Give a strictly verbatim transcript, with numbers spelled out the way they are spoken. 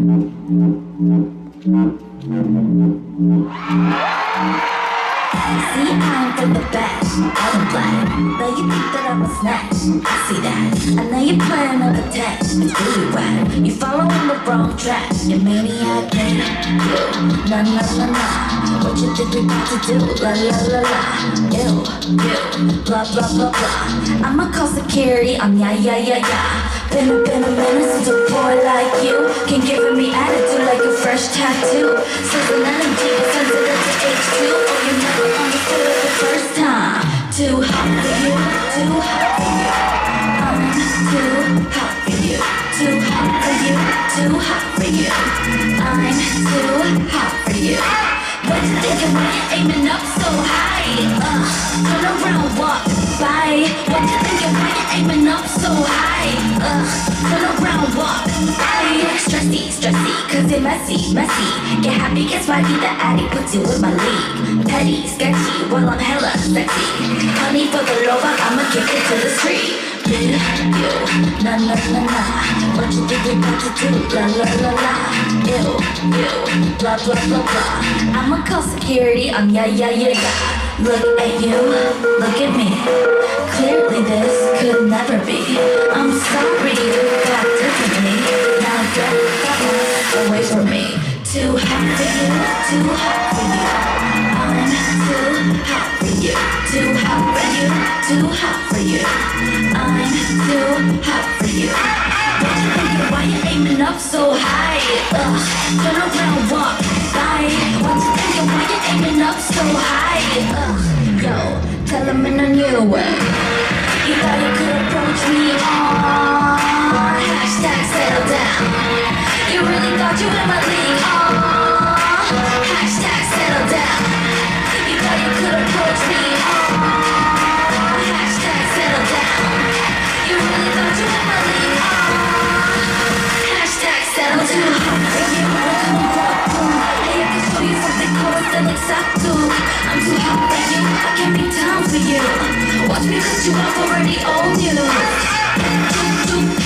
See, I'm from the best, I don't play. Now you think that I'm a snatch, I see that. I know you're playing up a test, it's really wet. You following the wrong track, you maniac, me, you. Nah, nah, nah, nah. What you think we about to do? La, la, la, la. Ew, you, blah, blah, blah, blah. I'ma call security, I'm yeah, yeah, yeah, yeah. Been a, been a minute since a boy like you can give me attitude like a fresh tattoo. So the energy is sensitive to H two. Oh, you never understood it the first time. Too hot for you, too hot for you. I'm too hot for you, too hot for you, too hot for you. I'm too hot for you. What you thinking when you're aiming up so high? Uh, turn around, walk by. What you thinking when you're aiming up so high? Uh, turn around, walk by. Stressy, stressy, cause you're messy, messy. Get happy, guess why be the addy puts you in my league. Petty, sketchy, well I'm hella sexy. Honey for the lover, I'ma kick it to the street. You, na na na na. What you think we about to do? La la la la. Ew, ew, blah blah blah blah. I'ma call security, I'm yeah yeah yeah yeah. Look at you, look at me. Clearly this could never be. I'm sorry you got differently. Now get the fuck away from me. Too hot for you, too hot for you. I'm too hot for you, too hot for you, too hot for you. I'm too hot for you. What you thinking? Why you aiming up so high? Ugh, turn around, walk by. What you thinking? Why you aiming up so high? Ugh, yo, tell him in a new way. You thought you could approach me on hashtag settle down. You really thought you in my league on hashtag settle down. You thought you could approach me on hashtag settle down. You really thought you in my league on hashtag settle down. Too hot for you, I'm too hot for you. Hey, I can show you something called an exacto. I'm too hot for you, I can't be down for you. Watch me cut you off, already own you.